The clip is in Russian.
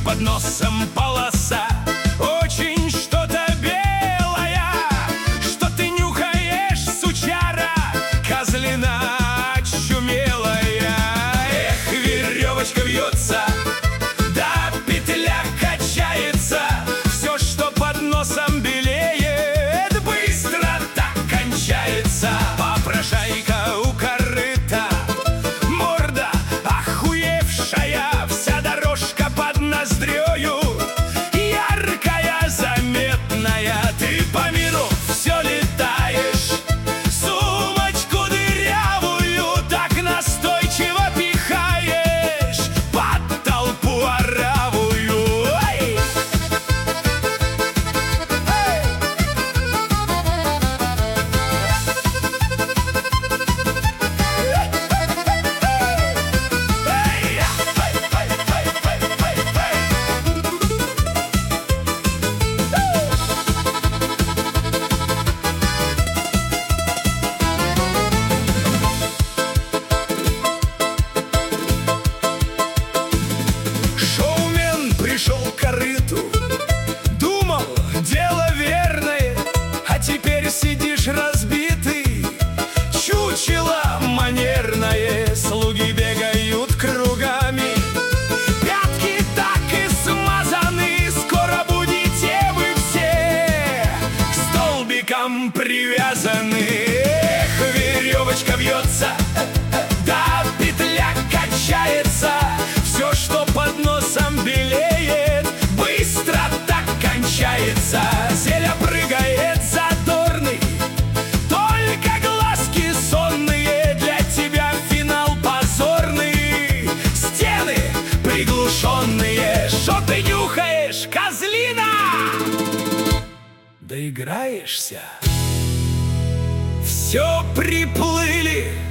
под носом полоса. Очень что-то белое, что ты нюхаешь, сучара, козлина очумелая. Эх, веревочка вьется, да петля качается. Все, что под носом белеет, быстро так кончается. Попрошайка у корыта, морда охуевшая, вся дорожка под ноздрёю яркая, заметная. Ты по миру все летаешь, сумочку дырявую так настойчиво пихаешь под толпу оравую. Ай! Шоумен пришел к корыту, думал, дело верное, а теперь сидишь разбитый, чучело манерное. Слуги бегают кругами, пятки так и смазаны. Скоро будете вы все к столбикам привязаны. Эх, веревочка вьется, да петля качается. Все, что под носом белеет, быстро так кончается. Зеля прыгает задорный, только глазки сонные. Для тебя финал позорный, стены приглушенные. Что ты нюхаешь, козлина? Доиграешься. Все приплыли